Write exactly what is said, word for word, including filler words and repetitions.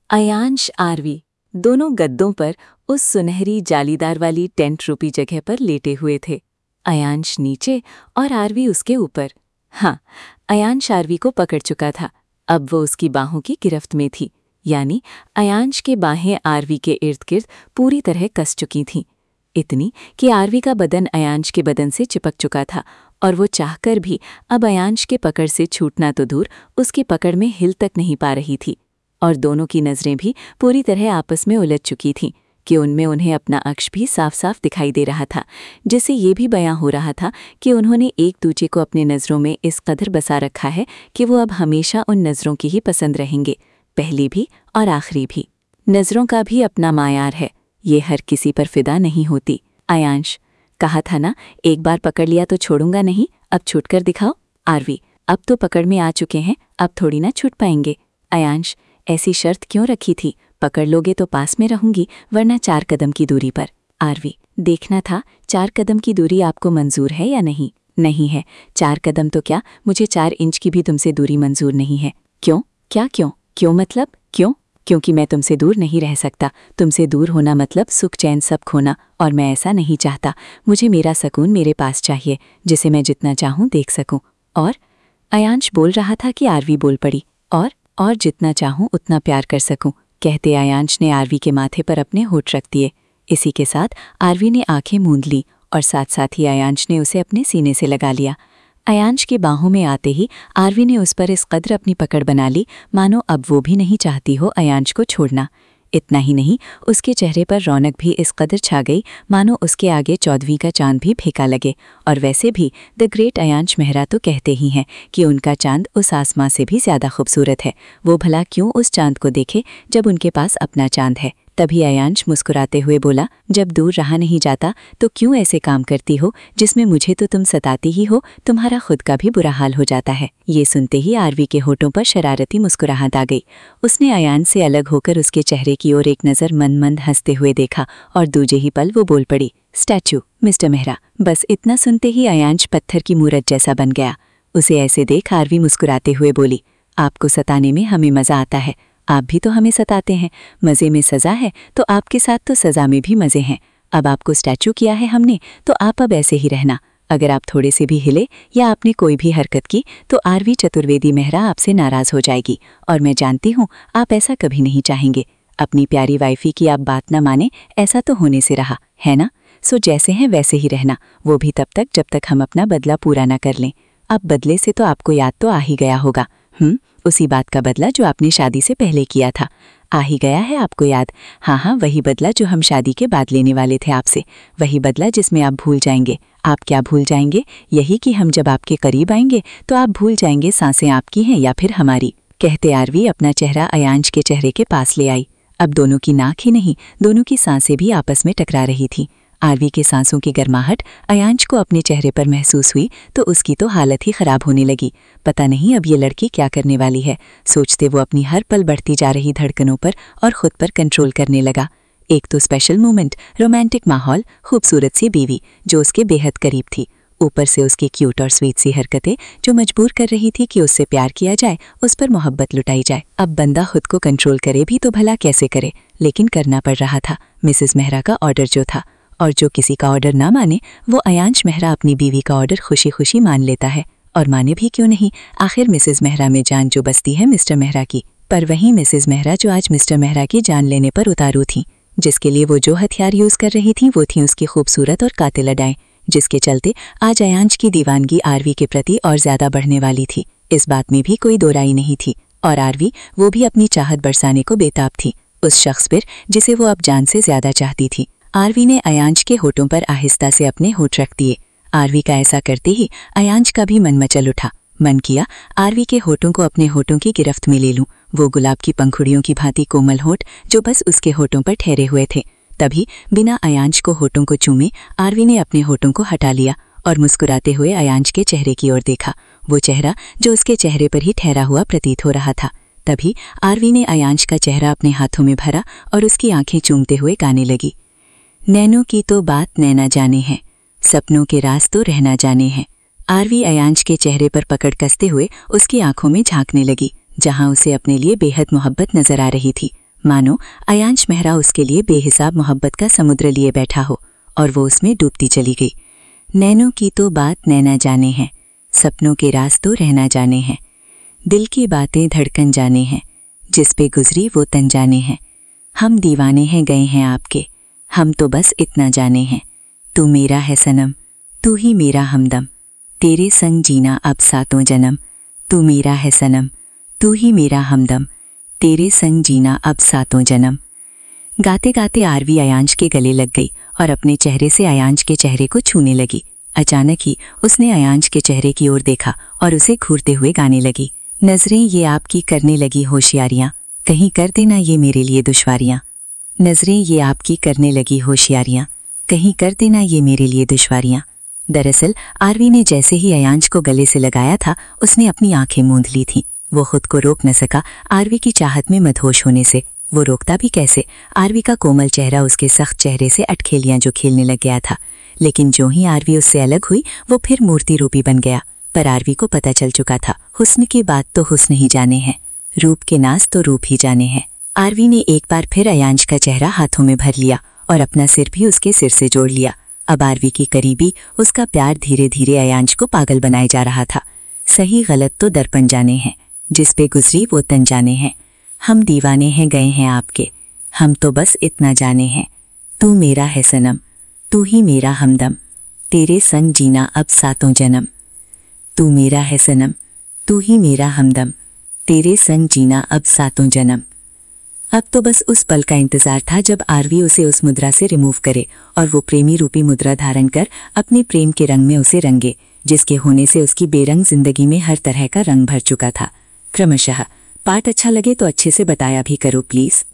Ayansh RV दोनों गद्दों पर उस सुनहरी जालीदार वाली टेंट रूपी जगह पर लेटे हुए थे। अयांश नीचे और आरवी उसके ऊपर। हाँ, अयांश आरवी को पकड़ चुका था। अब वो उसकी बाहों की गिरफ्त में थी, यानी अयांश के बाहें आरवी के इर्द गिर्द पूरी तरह कस चुकी थीं, इतनी कि आरवी का बदन अयांश के बदन से चिपक चुका था और वो चाहकर भी अब अयांश के पकड़ से छूटना तो दूर उसकी पकड़ में हिल तक नहीं पा रही थी। और दोनों की नज़रें भी पूरी तरह आपस में उलझ चुकी थीं कि उनमें उन्हें अपना अक्ष भी साफ साफ दिखाई दे रहा था, जिससे ये भी बयां हो रहा था कि उन्होंने एक दूजे को अपने नज़रों में इस कदर बसा रखा है कि वो अब हमेशा उन नज़रों की ही पसंद रहेंगे, पहली भी और आखिरी भी। नज़रों का भी अपना मायार है, ये हर किसी पर फिदा नहीं होती। अयांश, कहा था ना, एक बार पकड़ लिया तो छोड़ूंगा नहीं, अब छूट कर दिखाओ। आरवी, अब तो पकड़ में आ चुके हैं, अब थोड़ी ना छूट पाएंगे। अयांश, ऐसी शर्त क्यों रखी थी? पकड़ लोगे तो पास में रहूंगी, वरना चार कदम की दूरी पर। आरवी, देखना था चार कदम की दूरी आपको मंजूर है या नहीं? नहीं है। चार कदम तो क्या, मुझे चार इंच की भी तुमसे दूरी मंजूर नहीं है। क्यों? क्या क्यों? क्यों मतलब क्यों? क्योंकि मैं तुमसे दूर नहीं रह सकता। तुमसे दूर होना मतलब सुख चैन सब खोना, और मैं ऐसा नहीं चाहता। मुझे मेरा सकून मेरे पास चाहिए, जिसे मैं जितना चाहूँ देख सकूं। और अयांश बोल रहा था कि आरवी बोल पड़ी, और और जितना चाहूँ उतना प्यार कर सकूं, कहते अयांश ने आरवी के माथे पर अपने होठ रख दिए। इसी के साथ आरवी ने आंखें मूंद ली और साथ साथ ही अयांश ने उसे अपने सीने से लगा लिया। अयांश की बाहों में आते ही आरवी ने उस पर इस कदर अपनी पकड़ बना ली मानो अब वो भी नहीं चाहती हो अयांश को छोड़ना। इतना ही नहीं, उसके चेहरे पर रौनक भी इस कदर छा गई मानो उसके आगे चौदहवीं का चांद भी फीका लगे। और वैसे भी द ग्रेट अयांश मेहरा तो कहते ही हैं कि उनका चांद उस आसमां से भी ज़्यादा खूबसूरत है। वो भला क्यों उस चांद को देखे जब उनके पास अपना चांद है? तभी अयांश मुस्कुराते हुए बोला, जब दूर रहा नहीं जाता तो क्यों ऐसे काम करती हो जिसमें मुझे तो तुम सताती ही हो, तुम्हारा खुद का भी बुरा हाल हो जाता है। ये सुनते ही आरवी के होठों पर शरारती मुस्कुराहट आ गई। उसने अयांश से अलग होकर उसके चेहरे की ओर एक नज़र मंद मंद हंसते हुए देखा और दूजे ही पल वो बोल पड़ी, स्टैचू मिस्टर मेहरा। बस इतना सुनते ही अयांश पत्थर की मूरत जैसा बन गया। उसे ऐसे देख आरवी मुस्कुराते हुए बोली, आपको सताने में हमें मज़ा आता है, आप भी तो हमें सताते हैं। मज़े में सज़ा है तो आपके साथ तो सज़ा में भी मज़े हैं। अब आपको स्टैचू किया है हमने, तो आप अब ऐसे ही रहना। अगर आप थोड़े से भी हिले या आपने कोई भी हरकत की तो आरवी चतुर्वेदी मेहरा आपसे नाराज़ हो जाएगी, और मैं जानती हूँ आप ऐसा कभी नहीं चाहेंगे। अपनी प्यारी वाइफी की आप बात न माने, ऐसा तो होने से रहा है ना? सो जैसे हैं वैसे ही रहना, वो भी तब तक जब तक हम अपना बदला पूरा ना कर लें। अब बदले से तो आपको याद तो आ ही गया होगा, हम्म उसी बात का बदला जो आपने शादी से पहले किया था। आ ही गया है आपको याद? हाँ हाँ, वही बदला जो हम शादी के बाद लेने वाले थे आपसे। वही बदला जिसमें आप भूल जाएंगे। आप क्या भूल जाएंगे? यही कि हम जब आपके करीब आएंगे तो आप भूल जाएंगे सांसें आपकी हैं या फिर हमारी। कहते आरवी अपना चेहरा अयांश के चेहरे के पास ले आई। अब दोनों की नाक ही नहीं, दोनों की सांसें भी आपस में टकरा रही थी। आरवी के सांसों की गर्माहट अयांश को अपने चेहरे पर महसूस हुई तो उसकी तो हालत ही खराब होने लगी। पता नहीं अब ये लड़की क्या करने वाली है, सोचते वो अपनी हर पल बढ़ती जा रही धड़कनों पर और खुद पर कंट्रोल करने लगा। एक तो स्पेशल मोमेंट, रोमांटिक माहौल, खूबसूरत सी बीवी जो उसके बेहद करीब थी, ऊपर से उसकी क्यूट और स्वीट सी हरकतें जो मजबूर कर रही थी कि उससे प्यार किया जाए, उस पर मोहब्बत लुटाई जाए। अब बंदा खुद को कंट्रोल करे भी तो भला कैसे करे, लेकिन करना पड़ रहा था। मिसेस मेहरा का ऑर्डर जो था, और जो किसी का ऑर्डर ना माने वो अयांश मेहरा अपनी बीवी का ऑर्डर खुशी खुशी मान लेता है। और माने भी क्यों नहीं, आखिर मिसेस मेहरा में जान जो बसती है मिस्टर मेहरा की। पर वहीं मिसेस मेहरा जो आज मिस्टर मेहरा की जान लेने पर उतारू थी, जिसके लिए वो जो हथियार यूज कर रही थी वो थी उसकी खूबसूरत और कातिल अदाएं, जिसके चलते आज अयांश की दीवानगी आरवी के प्रति और ज्यादा बढ़ने वाली थी। इस बात में भी कोई दो राय नहीं थी। और आरवी वो भी अपनी चाहत बरसाने को बेताब थी उस शख्स पर जिसे वो अब जान से ज्यादा चाहती थी। आरवी ने अयांश के होठों पर आहिस्ता से अपने होठ रख दिए। आरवी का ऐसा करते ही अयांश का भी मन मचल उठा। मन किया आरवी के होठों को अपने होठों की गिरफ्त में ले लूं, वो गुलाब की पंखुड़ियों की भांति कोमल होठ जो बस उसके होठों पर ठहरे हुए थे। तभी बिना अयांश को होठों को चूमे आरवी ने अपने होठों को हटा लिया और मुस्कुराते हुए अयांश के चेहरे की ओर देखा, वो चेहरा जो उसके चेहरे पर ही ठहरा हुआ प्रतीत हो रहा था। तभी आरवी ने अयांश का चेहरा अपने हाथों में भरा और उसकी आंखें चूमते हुए गाने लगी, नैनों की तो बात नैना जाने हैं, सपनों के राज तो रहना जाने हैं। आरवी अयांश के चेहरे पर पकड़ कसते हुए उसकी आंखों में झांकने लगी, जहां उसे अपने लिए बेहद मोहब्बत नजर आ रही थी। मानो अयांश मेहरा उसके लिए बेहिसाब मोहब्बत का समुद्र लिए बैठा हो और वो उसमें डूबती चली गई। नैनों की तो बात नैना जाने हैं, सपनों के राज तो रहना जाने हैं, दिल की बातें धड़कन जाने हैं, जिस पे गुजरी वो तन जाने हैं। हम दीवाने हैं गए हैं आपके, हम तो बस इतना जाने हैं। तू मेरा है सनम, तू ही मेरा हमदम, तेरे संग जीना अब सातों जन्म। तू मेरा है सनम, तू ही मेरा हमदम, तेरे संग जीना अब सातों जन्म। गाते गाते आरवी अयांश के गले लग गई और अपने चेहरे से अयांश के चेहरे को छूने लगी। अचानक ही उसने अयांश के चेहरे की ओर देखा और उसे घूरते हुए गाने लगी। नजरें ये आपकी करने लगी होशियारियां, कहीं कर देना ये मेरे लिए दुश्वारियां। नजरें ये आपकी करने लगी होशियारियां, कहीं कर देना ये मेरे लिए दुश्वारियां। दरअसल आरवी ने जैसे ही अयांश को गले से लगाया था, उसने अपनी आंखें मूंद ली थीं। वो खुद को रोक न सका आरवी की चाहत में मदहोश होने से। वो रोकता भी कैसे? आरवी का कोमल चेहरा उसके सख्त चेहरे से अटखेलियां जो खेलने लग गया था। लेकिन जो ही आरवी उससे अलग हुई, वो फिर मूर्ति रूपी बन गया। पर आरवी को पता चल चुका था, हुस्न की बात तो हुस्न ही जाने हैं, रूप के नाज तो रूप ही जाने हैं। आरवी ने एक बार फिर अयांश का चेहरा हाथों में भर लिया और अपना सिर भी उसके सिर से जोड़ लिया। अब आरवी की करीबी, उसका प्यार धीरे धीरे अयांश को पागल बनाए जा रहा था। सही गलत तो दर्पण जाने हैं, जिस पे गुजरी वो तन जाने हैं। हम दीवाने हैं गए हैं आपके, हम तो बस इतना जाने हैं। तू मेरा है सनम, तू ही मेरा हमदम, तेरे संग जीना अब सातों जन्म। तू मेरा है सनम, तू ही मेरा हमदम, तेरे संग जीना अब सातों जन्म। अब तो बस उस पल का इंतजार था जब आरवी उसे उस मुद्रा से रिमूव करे और वो प्रेमी रूपी मुद्रा धारण कर अपने प्रेम के रंग में उसे रंगे, जिसके होने से उसकी बेरंग जिंदगी में हर तरह का रंग भर चुका था। क्रमशः पाठ अच्छा लगे तो अच्छे से बताया भी करो प्लीज।